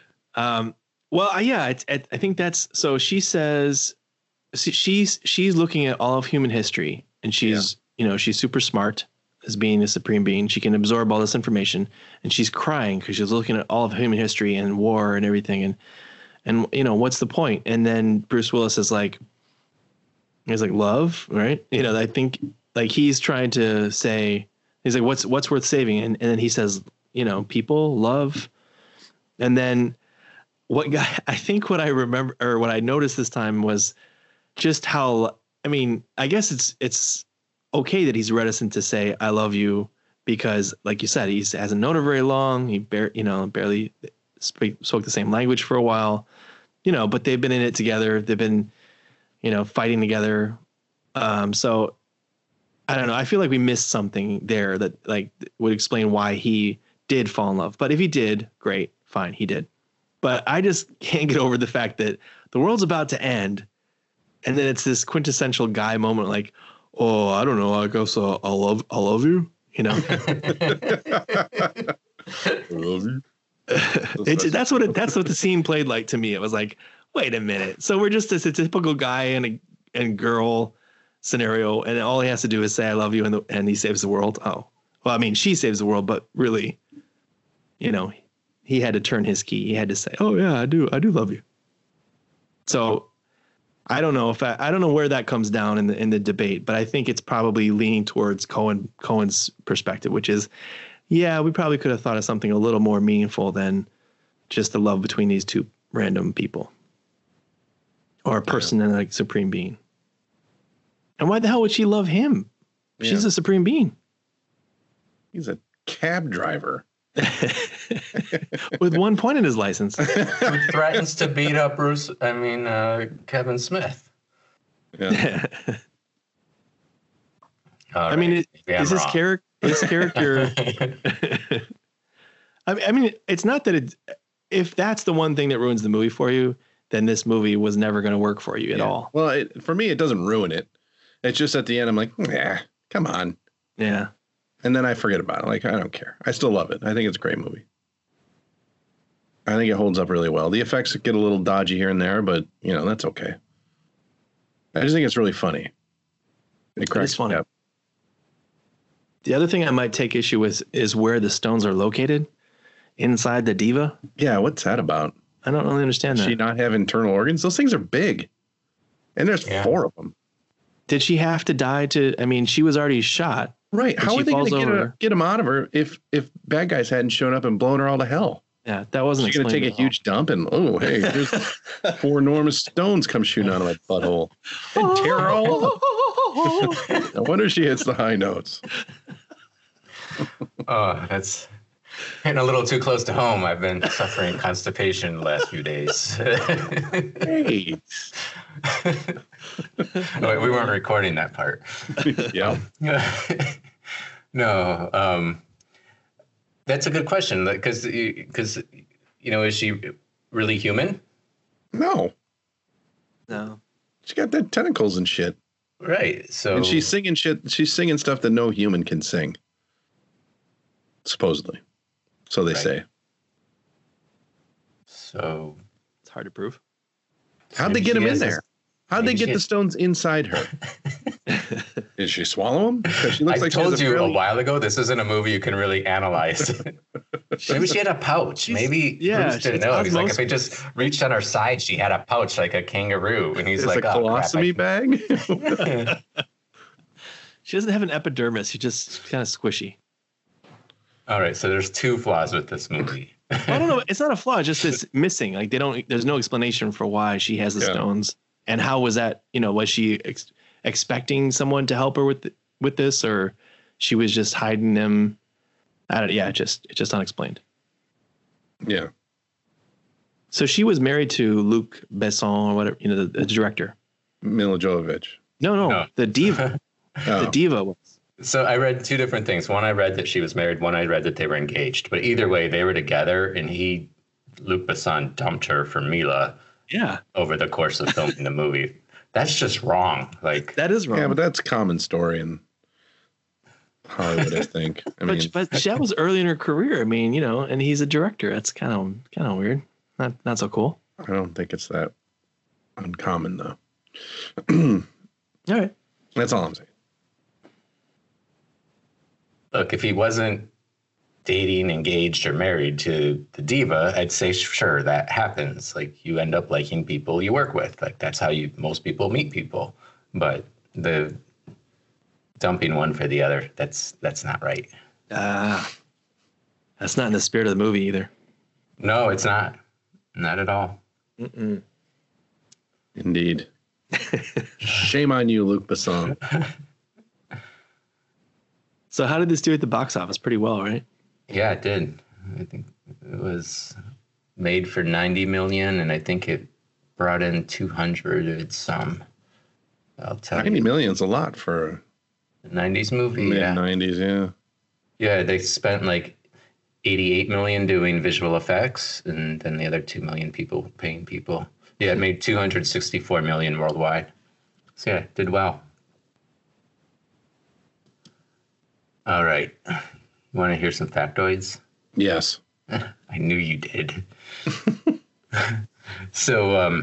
I think that's so. She says she's looking at all of human history, and she's she's super smart as being the supreme being. She can absorb all this information, and she's crying because she's looking at all of human history and war and everything, and what's the point? And then Bruce Willis is like, love, right? I think like he's trying to say, he's like, what's worth saving? And then he says, people, love, and then I think what I remember or what I noticed this time was just how, I guess it's okay that he's reticent to say I love you because, like you said, he hasn't known her very long. He barely spoke the same language for a while, but they've been in it together. They've been, fighting together. So I don't know. I feel like we missed something there that like would explain why he did fall in love. But if he did, great, fine, he did. But I just can't get over the fact that the world's about to end, and then it's this quintessential guy moment, like, oh, I don't know, I guess I'll love you, I love you. That's what the scene played like to me. It was like, wait a minute, so we're just a typical guy and girl scenario, and all he has to do is say I love you, and he saves the world. Oh, well, she saves the world, but really, he had to turn his key. He had to say, oh yeah, I do love you. So I don't know I don't know where that comes down in the debate, but I think it's probably leaning towards Cohen's perspective, which is, yeah, we probably could have thought of something a little more meaningful than just the love between these two random people or a person and a supreme being. And why the hell would she love him? Yeah. She's a supreme being. He's a cab driver. With 1 point in his license. Who threatens to beat up Kevin Smith. Yeah. Is his character it's not that if that's the one thing that ruins the movie for you, then this movie was never going to work for you at all. Well, for me, it doesn't ruin it. It's just at the end, I'm like, come on. Yeah. And then I forget about it. Like, I don't care. I still love it. I think it's a great movie. I think it holds up really well. The effects get a little dodgy here and there, but, that's okay. I just think it's really funny. It cracks me up. The other thing I might take issue with is where the stones are located inside the diva. Yeah, what's that about? I don't really understand that. Does she not have internal organs? Those things are big. And there's 4 of them. Did she have to die she was already shot. Right. How are they going to get them out of her if bad guys hadn't shown up and blown her all to hell? Yeah, that wasn't. She's gonna take a huge dump, and hey, there's 4 enormous stones come shooting out of my butthole. And Terrell. No wonder she hits the high notes. Oh, that's hitting a little too close to home. I've been suffering constipation the last few days. Hey. Wait, we weren't recording that part. Yeah. No. That's a good question because is she really human? No. No. She got that tentacles and shit. Right. So And she's singing shit. She's singing stuff that no human can sing. Supposedly. So they say. So It's hard to prove. How'd they get him in there? How'd they get the stones inside her? Did she swallow them? Because she looks I like told she you has a while ago, this isn't a movie you can really analyze. Maybe she had a pouch. Maybe Bruce didn't know. He's like, if he just reached on her side, she had a pouch like a kangaroo. And he's it's like, a colostomy bag? She doesn't have an epidermis. She's just kind of squishy. All right, so there's 2 flaws with this movie. Well, I don't know. It's not a flaw. It's just it's missing. Like there's no explanation for why she has the stones. And how was that? Was she expecting someone to help her with this, or she was just hiding them? I don't. Yeah, it's just unexplained. Yeah. So she was married to Luc Besson or whatever. The director. Mila Jovovich. No, the diva. Oh. The diva was. So I read 2 different things. One, I read that she was married. One, I read that they were engaged. But either way, they were together, and Luc Besson, dumped her for Mila. Yeah. Over the course of filming the movie. That's just wrong. Like that is wrong. Yeah, but that's a common story in Hollywood, I think. But that was early in her career. I mean, and he's a director. That's kind of weird. Not so cool. I don't think it's that uncommon though. All right. That's all I'm saying. Look, if he wasn't dating, engaged, or married to the diva, I'd say sure, that happens. Like you end up liking people you work with. Like that's how most people meet people. But the dumping one for the other, that's not right. That's not in the spirit of the movie either. No, it's not. Not at all. Mm-mm. Indeed. Shame on you, Luc Besson. So how did this do at the box office? Pretty well, right? Yeah, it did. I think it was made for 90 million, and I think it brought in 200 and some. I'll tell 90 you. million's a lot for a 90s movie. Mid-90s, yeah. Yeah, they spent like 88 million doing visual effects, and then the other 2 million paying people. Yeah, it made 264 million worldwide. So yeah, did well. All right. You want to hear some factoids? Yes. I knew you did. So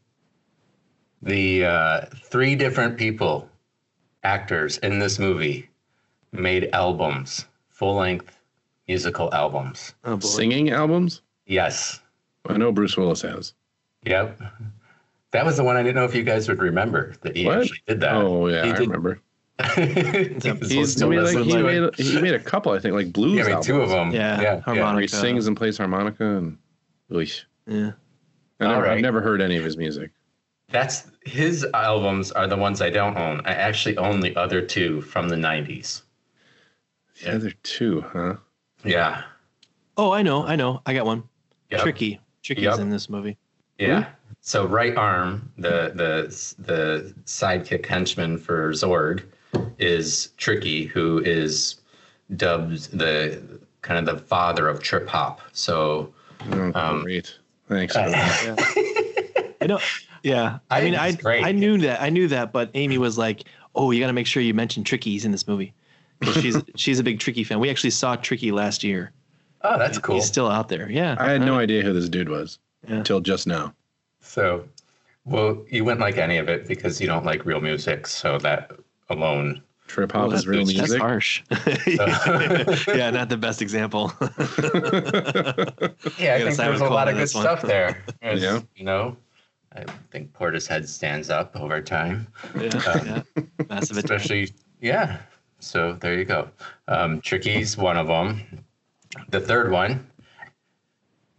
the 3 different actors in this movie made albums, full-length musical albums. Oh, boy. Singing albums? Yes. I know Bruce Willis has. Yep. That was the one I didn't know if you guys would remember that he actually did that. Oh, yeah, I remember. He made a couple, I think, like blues yeah, albums. 2 of them. Yeah, harmonica. He sings and plays harmonica, and yeah. I've never heard any of his music. That's his albums are the ones I don't own. I actually own the other 2 from the 90s. The other 2, huh? Yeah. Oh, I know. I got one. Yep. Tricky's in this movie. Yeah. So Right Arm, the sidekick henchman for Zorg, is Tricky, who is dubbed the kind of the father of trip hop. So Great. Thanks for that. Yeah. I mean, I knew that, but Amy was like, "Oh, you got to make sure you mention Tricky's in this movie." She's a big Tricky fan. We actually saw Tricky last year. Oh, that's cool. He's still out there. Yeah. I had no idea who this dude was until just now. So, well, you wouldn't like any of it because you don't like real music. So that alone. Trip hop is real music. That's harsh. Yeah, not the best example. Yeah, I think there's a lot of good stuff there. Yeah. I think Portishead stands up over time. Yeah. Massive especially, yeah. So there you go. Tricky's one of them. The third one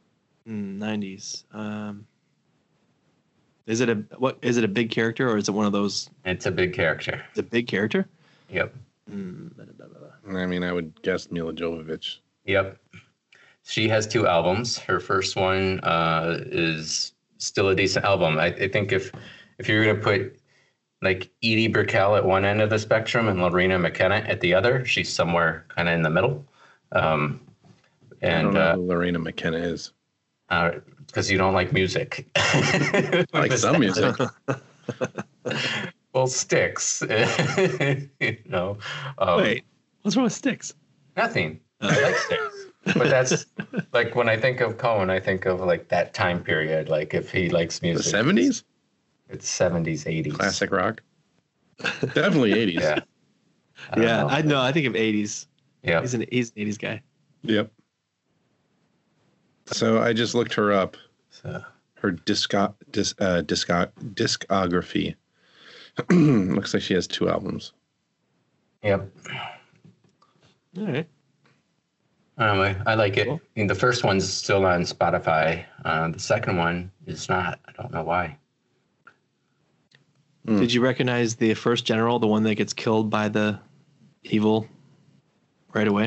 90s. Is it a big character or is it one of those? It's a big character. It's a big character? Yep. I mean, I would guess Mila Jovovich. Yep. She has 2 albums. Her first one is still a decent album. I think if you're going to put like Edie Brickell at one end of the spectrum and Lorena McKenna at the other, she's somewhere kind of in the middle. And I don't know who Lorena McKenna is. Because you don't like music. I like some music. Well, Styx. Wait, what's wrong with Styx? Nothing. I like Styx. But that's like when I think of Cohen, I think of like that time period. Like if he likes music. The 70s? It's 70s, 80s. Classic rock. Definitely 80s. Yeah. I know. I think of 80s. Yeah. He's an 80s guy. Yep. So I just looked her up. So. Her discography. Looks like she has 2 albums. Yep. All right. Anyway, I like it. Cool. I mean, the first one's still on Spotify. The second one is not. I don't know why. Did you recognize the first general, the one that gets killed by the evil right away?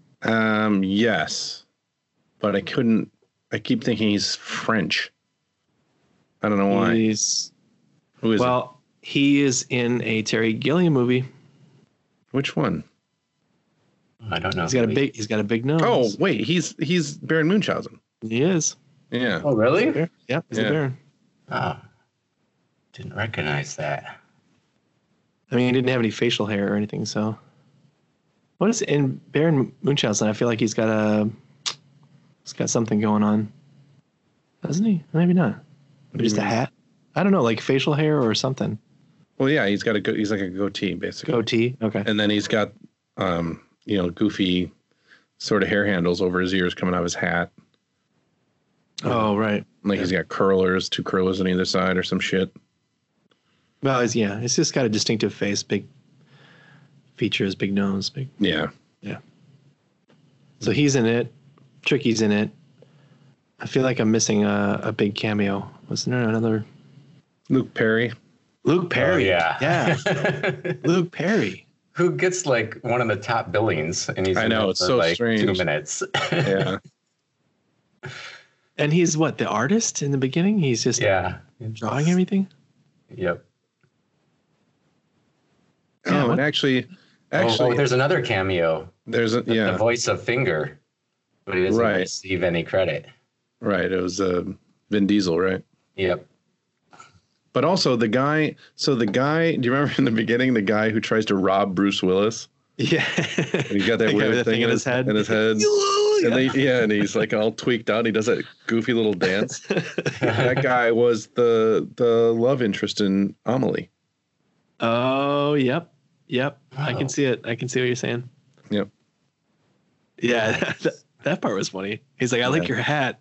Yes. But I couldn't. I keep thinking he's French. I don't know why. Who is it? Well, he is in a Terry Gilliam movie. Which one? I don't know. He's got a big nose. Oh, wait, he's Baron Munchausen. He is. Yeah. Oh, really? Yeah, he's the Baron. Oh, didn't recognize that. I mean, he didn't have any facial hair or anything, so. What is in Baron Munchausen? I feel like he's got something going on, doesn't he? Maybe not. Maybe just a hat. I don't know, like facial hair or something. Well, yeah, he's like a goatee, basically. Goatee, okay. And then he's got, goofy sort of hair handles over his ears coming out of his hat. Oh, right. Like he's got curlers, 2 curlers on either side or some shit. Well, it's just got a distinctive face, big features, big nose, big. Yeah. Yeah. So he's in it. Tricky's in it. I feel like I'm missing a big cameo. Wasn't there another? Luke Perry. Luke Perry. Oh, yeah. Yeah. Luke Perry. Who gets like one of the top billings, and he's it's so like strange. 2 minutes. Yeah. And he's what, the artist in the beginning? He's just drawing everything? Yep. Oh, and actually, there's another cameo. There's the voice of Finger, but he doesn't receive any credit. Right. It was Vin Diesel, right? Yep. But also the guy. So the guy. Do you remember in the beginning the guy who tries to rob Bruce Willis? Yeah. And he's got that weird thing in his head. In his head. And he's like all tweaked out. He does that goofy little dance. That guy was the love interest in Amelie. Oh, yep. Wow. I can see it. I can see what you're saying. Yep. Yeah, that part was funny. He's like, I like your hat.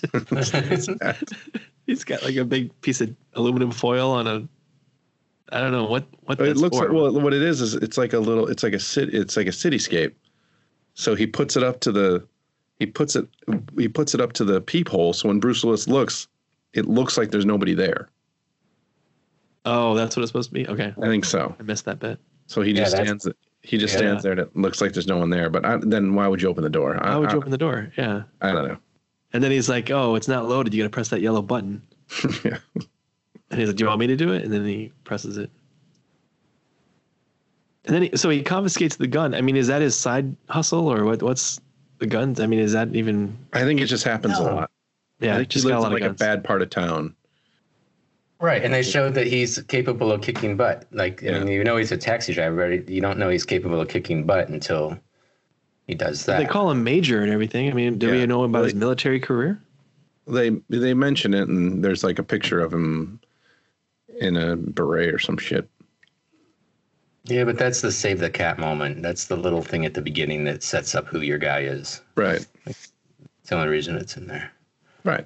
He's got like a big piece of aluminum foil on a. I don't know what it looks for. Like. Well, what it is it's like a cityscape. So he puts it up to the peephole. So when Bruce Willis looks, it looks like there's nobody there. Oh, that's what it's supposed to be. Okay, I think so. I missed that bit. So he just stands. He just stands there, and it looks like there's no one there. But then why would you open the door? Why would you open the door? Yeah. I don't know. And then he's like, "Oh, it's not loaded. You got to press that yellow button." Yeah. And he's like, "Do you want me to do it?" And then he presses it. And then so he confiscates the gun. I mean, is that his side hustle or what? What's the guns? I mean, is that even? I think it just happens a lot. Yeah, I think just he got lives a lot in of like a bad part of town. Right, and they showed that he's capable of kicking butt. Like, I mean, you know, he's a taxi driver, but you don't know he's capable of kicking butt until he does that. They call him Major and everything. I mean, do we know about his military career? They mention it, and there's like a picture of him in a beret or some shit. Yeah, but that's the save the cat moment. That's the little thing at the beginning that sets up who your guy is. Right. It's the only reason it's in there. Right.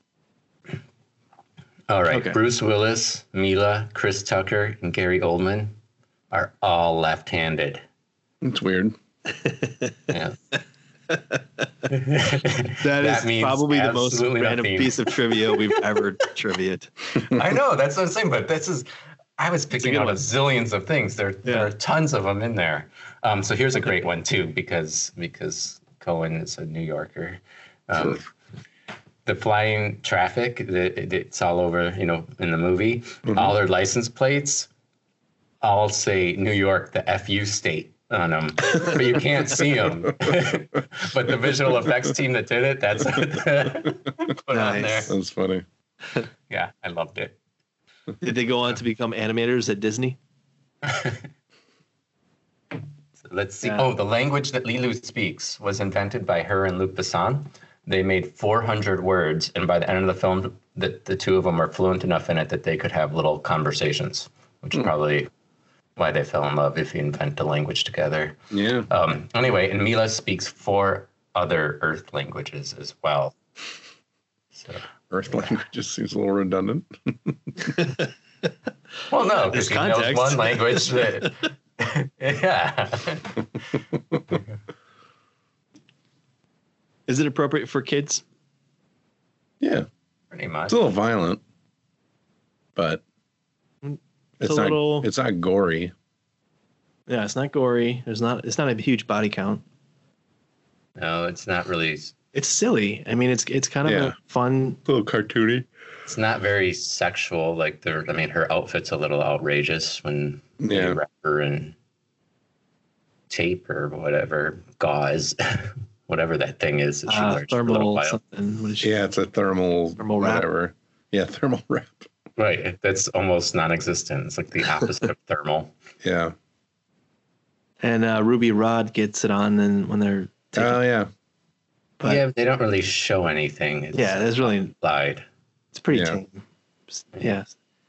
All right. Okay. Bruce Willis, Mila, Chris Tucker, and Gary Oldman are all left-handed. It's weird. Yeah. That is means probably the most absolutely random nothing. piece of trivia we've ever triviaed. I know, that's what I'm saying, but I was picking good out one. of zillions of things. There are tons of them in there. So here's a great one too, because Cohen is a New Yorker. The flying traffic, it's all over, in the movie. Mm-hmm. All their license plates all say New York, the FU state on them, but you can't see them. But the visual effects team that did it, that's what put on there. That's funny. Yeah, I loved it. Did they go on to become animators at Disney? Let's see. Yeah. Oh, the language that Lilu speaks was invented by her and Luc Besson. They made 400 words, and by the end of the film, the two of them are fluent enough in it that they could have little conversations, which is probably why they fell in love if you invent a language together. Yeah. Anyway, and Mila speaks 4 other Earth languages as well. So, Earth languages seems a little redundant. Well, no, because he knows one language that... Yeah. Is it appropriate for kids? Yeah. Pretty much. It's a little violent, but it's not gory. Yeah, it's not gory. It's not a huge body count. No, it's not really. It's silly. I mean, it's kind of a fun, a little cartoony. It's not very sexual. Like her outfit's a little outrageous when they wrap her in tape or whatever, gauze, whatever that thing is that she wears for a little while. Something. What is she? Yeah, it's a thermal wrap. Whatever. Yeah, thermal wrap. Right. That's almost non-existent. It's like the opposite of thermal. Yeah. And Ruby Rod gets it on then when they're taking. Oh yeah. But they don't really show anything. There's really implied. It's pretty tame. Yeah.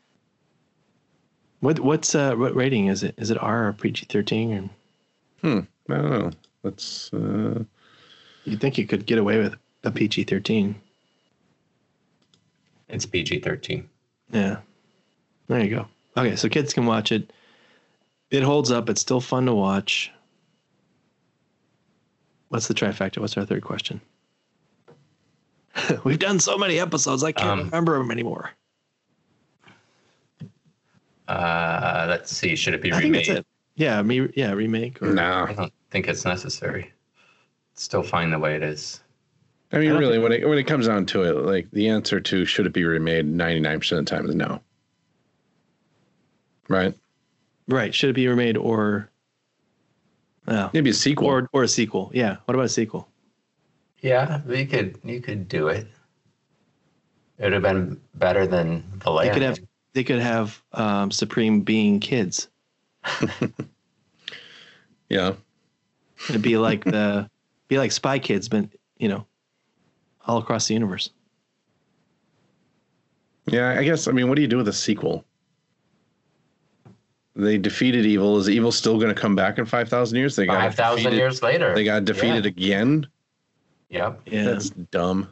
What rating is it? Is it R or PG-13 or? I don't know. Let's. You'd think you could get away with a PG-13. It's PG-13. Yeah. There you go. Okay, so kids can watch it. It holds up. It's still fun to watch. What's the trifecta? What's our third question? We've done so many episodes, I can't remember them anymore. Let's see. Should it be remade? I think that's it. Yeah, remake. Or... No. I don't think it's necessary. It's still fine the way it is. I mean, really, when it comes down to it, like the answer to should it be remade 99% of the time is no. Right? Right. Should it be remade or... maybe a sequel. Or a sequel. Yeah. What about a sequel? Yeah, you could do it. It would have been better than Valerian. They could have Supreme being kids. Yeah. It'd be like Spy Kids, but all across the universe. Yeah, I guess. I mean, what do you do with a sequel? They defeated evil. Is evil still going to come back in 5,000 years? 5,000 years later. They got defeated again? Yep. Yeah. That's dumb.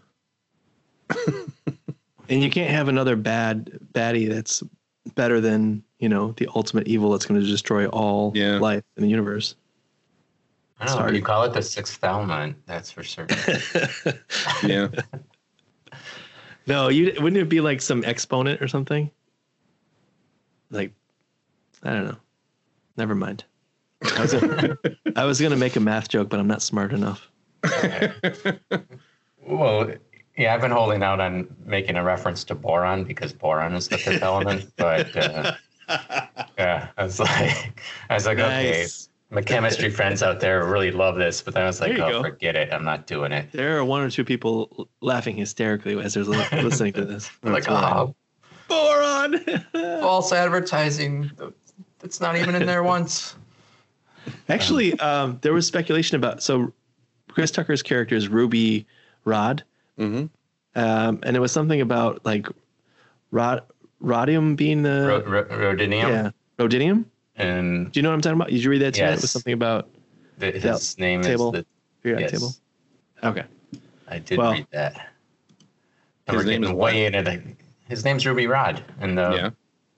And you can't have another baddie that's better than, the ultimate evil that's going to destroy all life in the universe. I don't know. You call it the sixth element. That's for certain. Yeah. No, wouldn't it be like some exponent or something? Like, I don't know. Never mind. I was gonna make a math joke, but I'm not smart enough. Well, yeah, I've been holding out on making a reference to boron because boron is the fifth element. But yeah, I was like, nice. Okay, my chemistry friends out there really love this, but then I was like, forget it. I'm not doing it. There are 1 or 2 people laughing hysterically as they're listening to this. I'm like, boron! False advertising. It's not even in there once. Actually, there was speculation about, so Chris Tucker's character is Ruby Rod. Mm-hmm. And it was something about like rhodium being the... Rhodinium? Yeah, rhodinium? And do you know what I'm talking about? Did you read that tonight? Yes. It was something about his name table? is the periodic table. Okay. I did read that. And His name is way into his name's Ruby Rod, and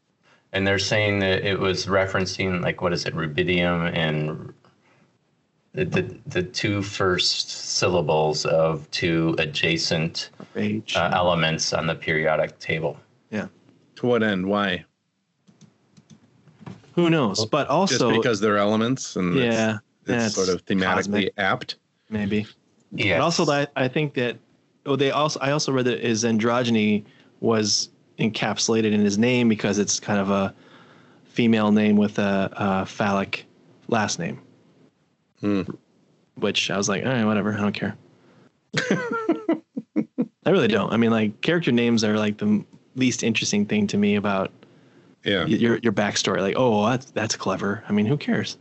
and they're saying that it was referencing like what is it, rubidium and the two first syllables of two adjacent elements on the periodic table. Yeah. To what end? Why? Who knows? But also just because they're elements and it's sort of thematically cosmic, apt. Maybe. Yeah. But also, I think that I also read that his androgyny was encapsulated in his name because it's kind of a female name with a phallic last name. Which I was like, all right, whatever. I don't care. I really don't. I mean, like, character names are like the least interesting thing to me about your backstory. Like, oh, that's clever. I mean, who cares?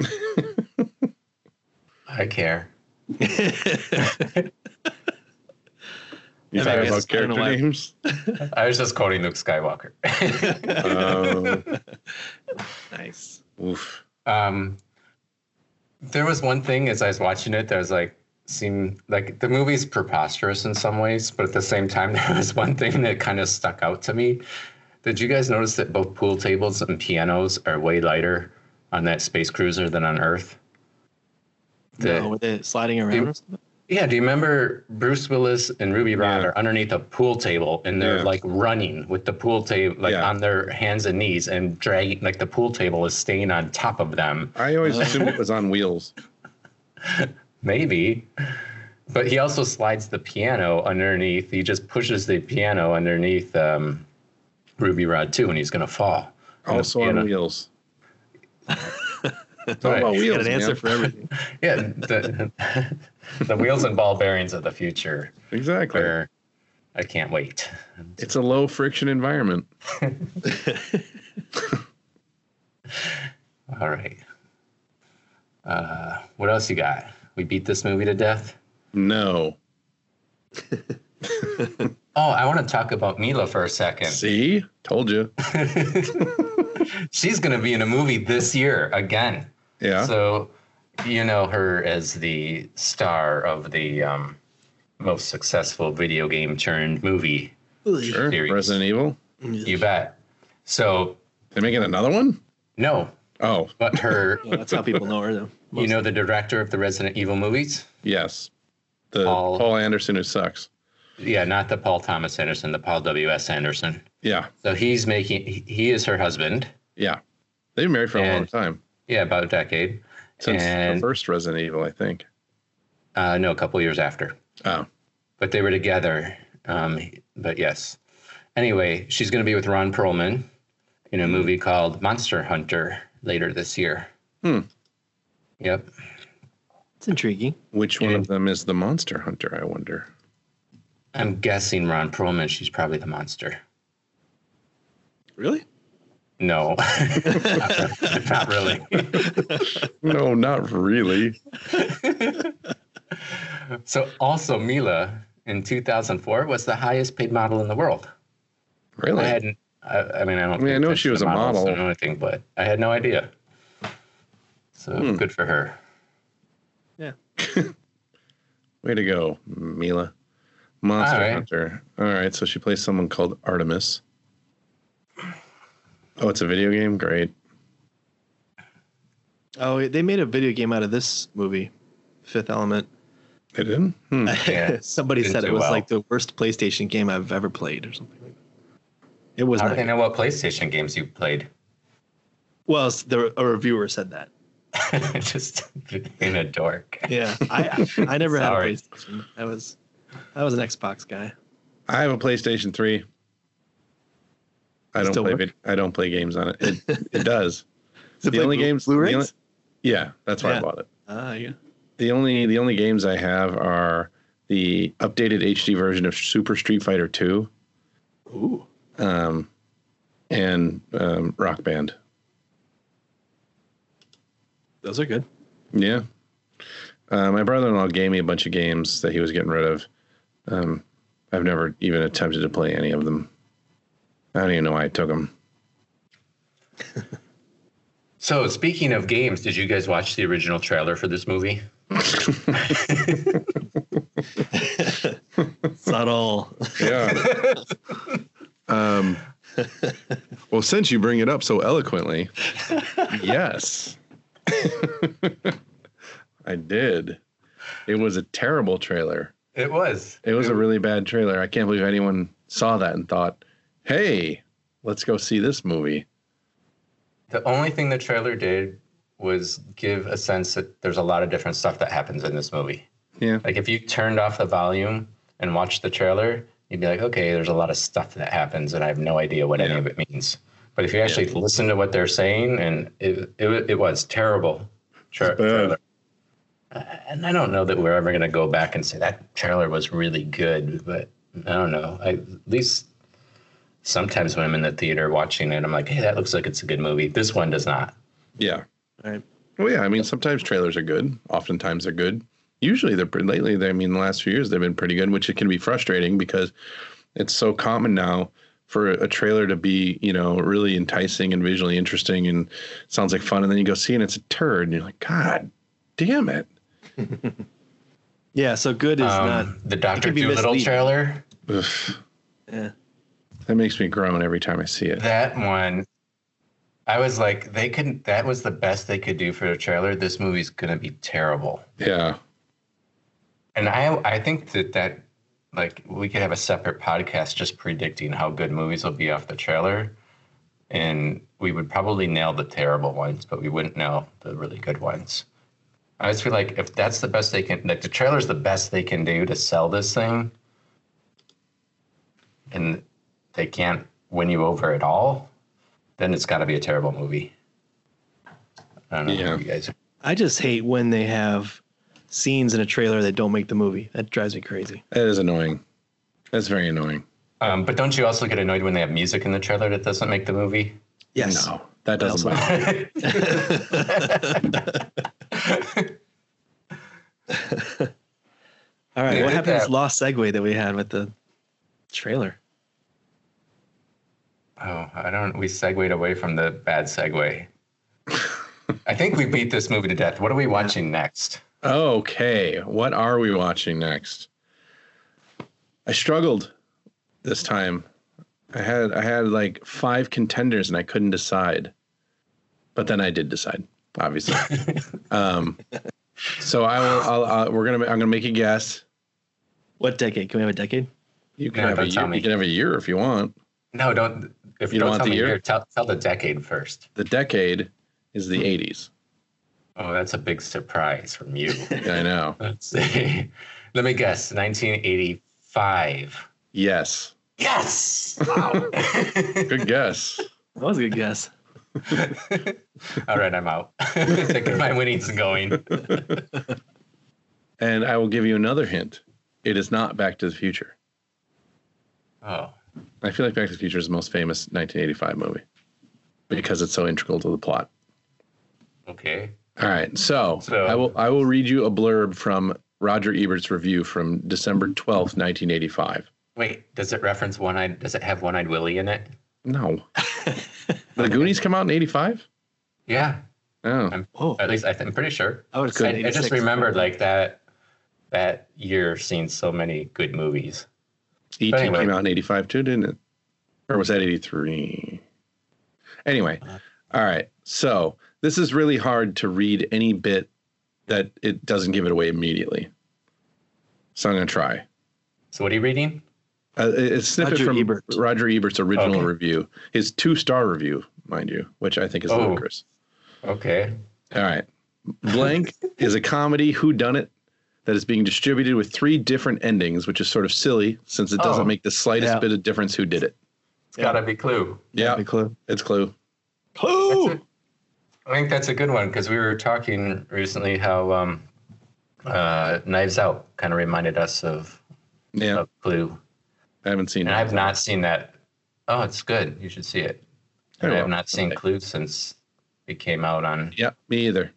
I care. You talking about character names? I was just quoting Luke Skywalker. Nice. Oof. There was one thing as I was watching it that was like, seemed like the movie's preposterous in some ways, but at the same time, there was one thing that kind of stuck out to me. Did you guys notice that both pool tables and pianos are way lighter on that space cruiser than on Earth? Were they sliding around or something? Yeah, do you remember Bruce Willis and Ruby Rhod are underneath a pool table and they're like running with the pool table on their hands and knees and dragging, like the pool table is staying on top of them. I always assumed it was on wheels. Maybe. But he also slides the piano underneath. He just pushes the piano underneath Ruby Rhod too, and he's going to fall. Also on wheels. It's all about wheels. Got an answer for everything. Yeah, the wheels and ball bearings of the future. Exactly. I can't wait. It's a low friction environment. All right. What else you got? We beat this movie to death? No. I want to talk about Mila for a second. See? Told you. She's going to be in a movie this year again. Yeah. So you know her as the star of the most successful video game turned movie series. Resident Evil? You bet. So they're making another one? No. Oh. But her... Well, that's how people know her, though. You know the director of the Resident Evil movies? Yes. Paul Anderson, who sucks. Yeah, not the Paul Thomas Anderson, the Paul W.S. Anderson. Yeah. So he is her husband. Yeah. They've been married for a long time. Yeah, about a decade. Since the first Resident Evil, I think. No, a couple years after. Oh. But they were together. But yes. Anyway, she's going to be with Ron Perlman in a movie called Monster Hunter later this year. Yep. It's intriguing. Which one of them is the Monster Hunter, I wonder? I'm guessing Ron Perlman. She's probably the monster. Really? No. Not really. No, not really. So also Mila in 2004 was the highest paid model in the world. Really? I know she was a model or anything, but I had no idea. So good for her. Yeah. Way to go, Mila. Monster Hunter. All right, so she plays someone called Artemis. Oh, it's a video game? Great. Oh, they made a video game out of this movie, Fifth Element. They did? Yeah, somebody said it was like the worst PlayStation game I've ever played or something like that. It was. How do they know what PlayStation games you played? Well, a reviewer said that. Just being a dork. Yeah, I never had a PlayStation. I was an Xbox guy. I have a PlayStation 3. I don't play games on it. It does. The only games Blu-rays? Yeah, that's why I bought it. Yeah. The only games I have are the updated HD version of Super Street Fighter 2. Ooh. And Rock Band. Those are good. Yeah. My brother-in-law gave me a bunch of games that he was getting rid of. I've never even attempted to play any of them. I don't even know why I took them. So, speaking of games, did you guys watch the original trailer for this movie? Subtle. Yeah. Well, since you bring it up so eloquently, yes. I did. It was a terrible trailer. It was. It was a really bad trailer. I can't believe anyone saw that and thought, hey, let's go see this movie. The only thing the trailer did was give a sense that there's a lot of different stuff that happens in this movie. Yeah. Like if you turned off the volume and watched the trailer, you'd be like, okay, there's a lot of stuff that happens and I have no idea what any of it means. But if you actually listen to what they're saying, and it was terrible trailer. And I don't know that we're ever going to go back and say that trailer was really good, but I don't know. At least sometimes when I'm in the theater watching it, I'm like, hey, that looks like it's a good movie. This one does not. Yeah. Right. Well, yeah. I mean, sometimes trailers are good. Oftentimes they're good. Usually they're pretty, lately, the last few years they've been pretty good, which it can be frustrating because it's so common now for a trailer to be, really enticing and visually interesting and sounds like fun. And then you go see it and it's a turd and you're like, God damn it. Yeah, so good is not the Dr. Dolittle trailer. Ugh. Yeah, that makes me groan every time I see it. That one, I was like, that was the best they could do for a trailer. This movie's gonna be terrible. Yeah. And I think that like we could have a separate podcast just predicting how good movies will be off the trailer, and we would probably nail the terrible ones, but we wouldn't nail the really good ones. I just feel like if that's the best they can, like the trailer's the best they can do to sell this thing, and they can't win you over at all, then it's got to be a terrible movie. I don't know how you guys. I just hate when they have scenes in a trailer that don't make the movie. That drives me crazy. That is annoying. That's very annoying. But don't you also get annoyed when they have music in the trailer that doesn't make the movie? Yes. No, that doesn't bother me. All right. Yeah, What happened to this lost segue that we had with the trailer? Oh, we segued away from the bad segue. I think we beat this movie to death. What are we watching next? Okay. What are we watching next? I struggled this time. I had like 5 contenders and I couldn't decide. But then I did decide, obviously. So I'm gonna make a guess. What decade? Can we have a decade? You can have a year. You can have a year if you want. No, don't. If you don't want the year, tell the decade first. The decade is the 80s. Oh, that's a big surprise from you. I know. Let's see. Let me guess. 1985. Yes. Yes. Wow. Good guess. That was a good guess. All right, I'm out. Taking my winnings and going. And I will give you another hint. It is not Back to the Future. Oh. I feel like Back to the Future is the most famous 1985 movie because it's so integral to the plot. Okay. All right. So I will read you a blurb from Roger Ebert's review from December 12th, 1985. Wait, does it reference One-Eyed? Does it have One-Eyed Willie in it? No. The Goonies come out in 85? Yeah. Oh. At least I'm pretty sure. I just remembered like that year seeing so many good movies. E.T. came out in 85 too, didn't it? Or was that 83? Anyway. All right. So this is really hard to read any bit that it doesn't give it away immediately. So I'm going to try. So what are you reading? A snippet from Roger Ebert's original review. His 2-star review, mind you, which I think is ludicrous. Okay. All right. Blank is a comedy whodunit that is being distributed with 3 different endings, which is sort of silly since it doesn't make the slightest bit of difference who did it. It's got to be Clue. Yeah, Clue. It's Clue. Clue! I think that's a good one because we were talking recently how Knives Out kind of reminded us of Clue. I haven't seen it. And I've not seen that. Oh, it's good. You should see it. I have not seen Clue since it came out on me either.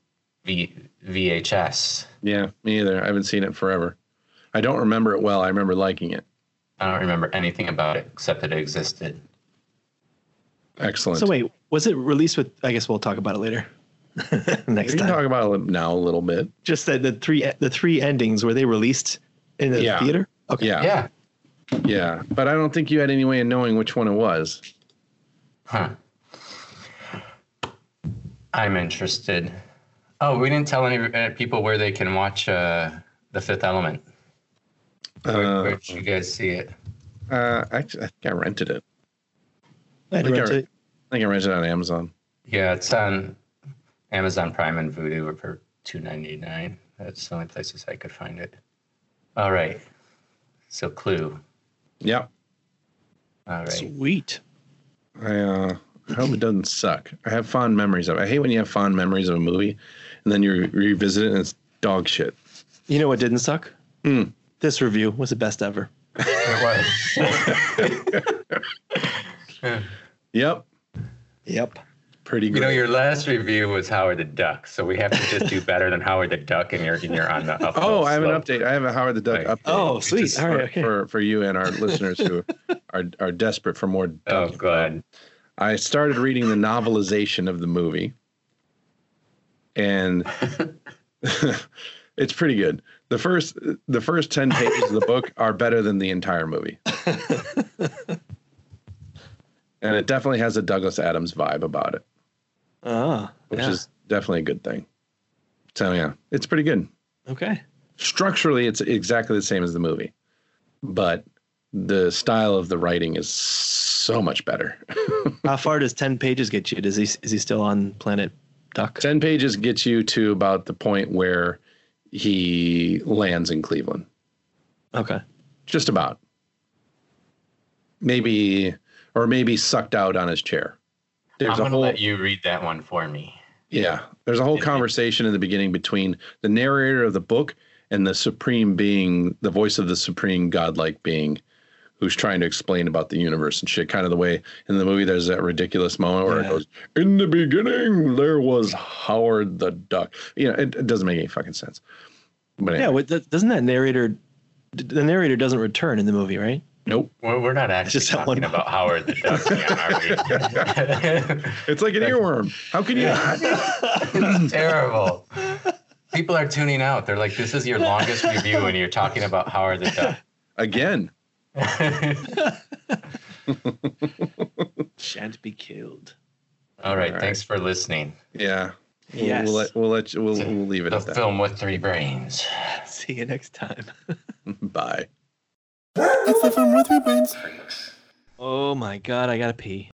VHS. Yeah, me either. I haven't seen it forever. I don't remember it well. I remember liking it. I don't remember anything about it except that it existed. Excellent. So wait, was it released with? I guess we'll talk about it later. Next we can time. Talk about it now a little bit. Just that the three endings, were they released in the theater? Okay. Yeah. Yeah, but I don't think you had any way of knowing which one it was. Huh. I'm interested. Oh, we didn't tell any people where they can watch The Fifth Element. Where did you guys see it? Actually, I think I rented it. I think I rented it on Amazon. Yeah, it's on Amazon Prime and Vudu for $2.99. That's the only places I could find it. All right. So Clue. Yep. All right. Sweet. I hope it doesn't suck. I have fond memories of it. I hate when you have fond memories of a movie and then you revisit it and it's dog shit. You know what didn't suck? This review was the best ever. It was. Yep. Pretty good. You know, your last review was Howard the Duck, so we have to just do better than Howard the Duck, and you're on the uphill Oh, I have slope. an update. I have a Howard the Duck update. Oh, sweet. All right, okay. For you and our listeners who are desperate for more Oh, Duck. go ahead. I started reading the novelization of the movie, and it's pretty good. The first 10 pages of the book are better than the entire movie. And it definitely has a Douglas Adams vibe about it. Which is definitely a good thing. So yeah, it's pretty good. Okay. Structurally, it's exactly the same as the movie, but the style of the writing is so much better. How far does 10 pages get you? Is he still on Planet Duck? 10 pages gets you to about the point where he lands in Cleveland. Okay. Just about. Maybe sucked out on his chair. I'm going to let you read that one for me. Yeah. There's a whole conversation in the beginning between the narrator of the book and the supreme being, the voice of the supreme godlike being who's trying to explain about the universe and shit. Kind of the way in the movie there's that ridiculous moment where it goes, in the beginning, there was Howard the Duck. You know, it doesn't make any fucking sense. But anyway. Yeah, doesn't the narrator doesn't return in the movie, right? Nope. Well, we're not actually Just talking about Howard the Duck, are we? It's like an earworm. How can you not? It's terrible. People are tuning out. They're like, this is your longest review and you're talking about Howard the Duck. Again. Shan't be killed. All right. Thanks for listening. Yeah. Yes. We'll leave it The at that. film with three brains. See you next time. Bye. It's the film with three brains. Oh my God, I gotta pee.